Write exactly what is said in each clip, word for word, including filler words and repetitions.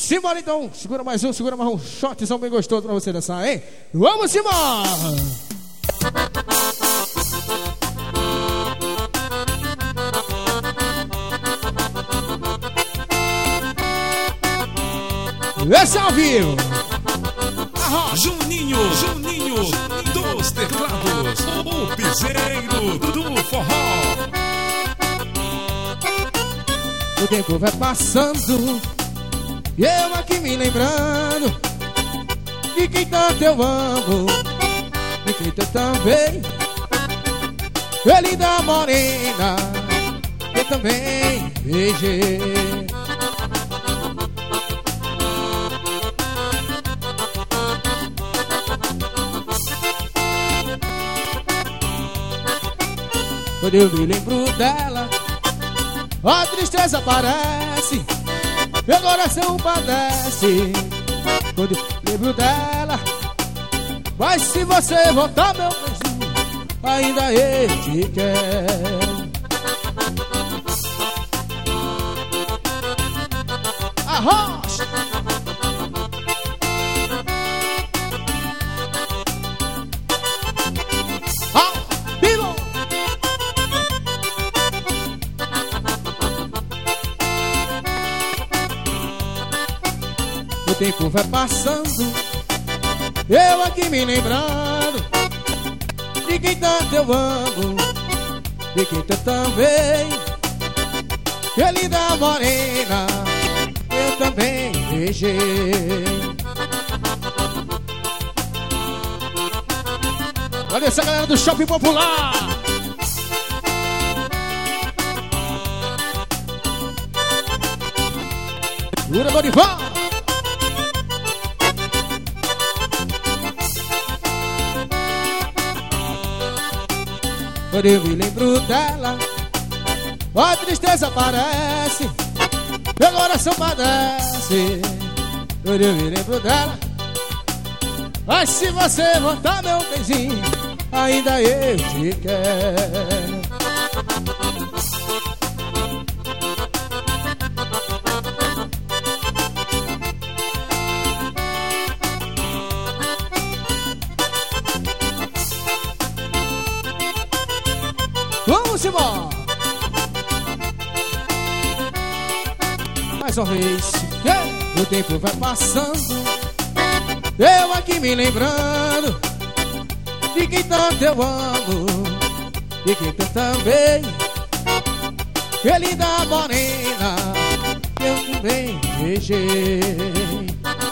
Simbora então, segura mais um, segura mais um shotzão bem gostoso pra você dançar, hein? Vamos embora! Esse é ao vivo! Juninho, Juninho dos teclados, o piseiro do forró. O tempo vai passando e eu aqui me lembrando de quem tanto eu amo, de quem tanto também. Ele da morena, eu também beijei. Quando eu me lembro dela, a tristeza aparece, meu coração padece. Quando eu lembro dela, mas se você voltar, meu beijinho, ainda eu te quero. Arrocha! O tempo vai passando, eu aqui me lembrando de quem tanto eu amo, de quem tanto também. Ele da morena, eu também beijei. Olha essa galera do Shopping Popular. Segura, Dorival. Quando eu me lembro dela, a tristeza aparece, meu coração padece. Quando eu me lembro dela, mas se você voltar, meu beijinho, ainda eu te quero. Vamos embora! Mais uma vez, o tempo vai passando, eu aqui me lembrando de quem tanto eu amo, de quem tanto também. Ele da morena, eu também beijei.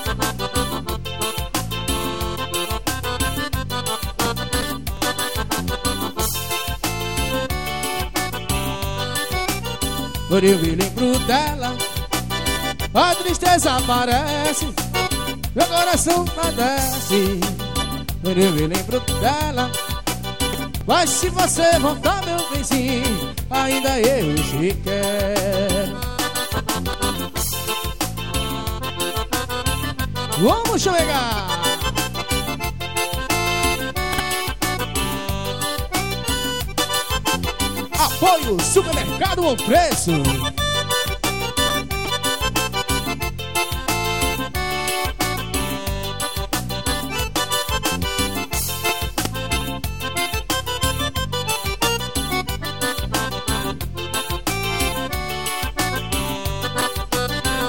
Quando eu me lembro dela, a tristeza aparece, meu coração padece. Quando eu me lembro dela, mas se você voltar, meu beijinho, ainda eu te quero. Vamos chegar! Apoio Supermercado Bom Preço.